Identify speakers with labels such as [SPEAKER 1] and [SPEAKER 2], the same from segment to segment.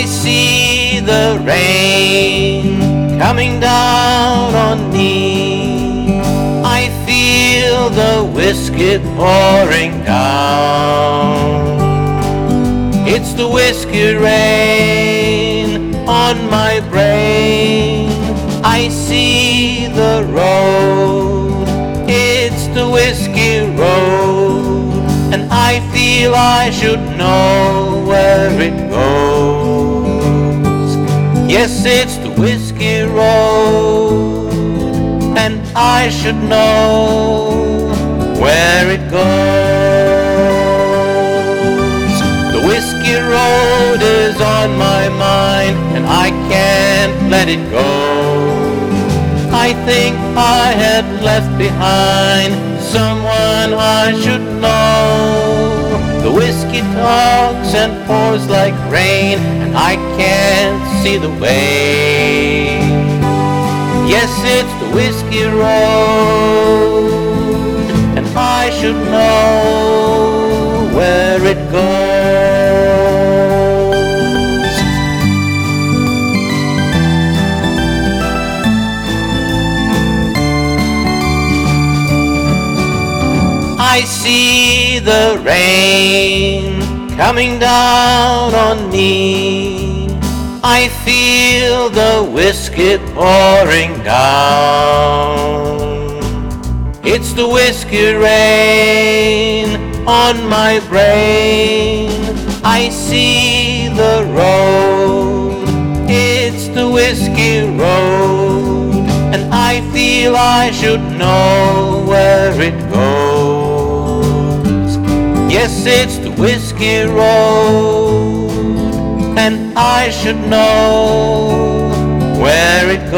[SPEAKER 1] see the rain coming down on me. I feel the whiskey pouring down. It's the whiskey rain on my brain. I see the road. It's the whiskey road. And I feel I should know where it goes. Yes, it's the whiskey road, and I should know where it goes. The whiskey road is on my mind, and I can't let it go. I think I had left behind someone I should know. The whiskey talks and pours like rain, and I can't see the way. Yes, it's the whiskey road, and I should know where it goes. I see the rain coming down on me. I feel the whiskey pouring down. It's the whiskey rain on my brain. I see the road. It's the whiskey road, and I feel I should know where it goes. Yes, it's the whiskey road, and I should know where it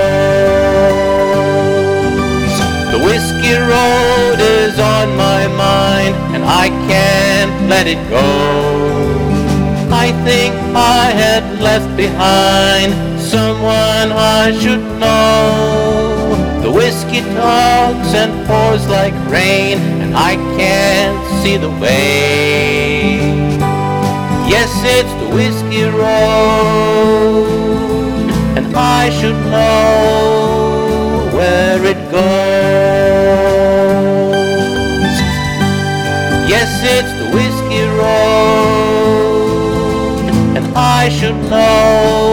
[SPEAKER 1] goes. The whiskey road is on my mind, and I can't let it go. I think I had left behind someone I should know. The whiskey talks and pours like rain, and I can't see the way. Yes, it's the whiskey road, and I should know where it goes. Yes, it's the whiskey road, and I should know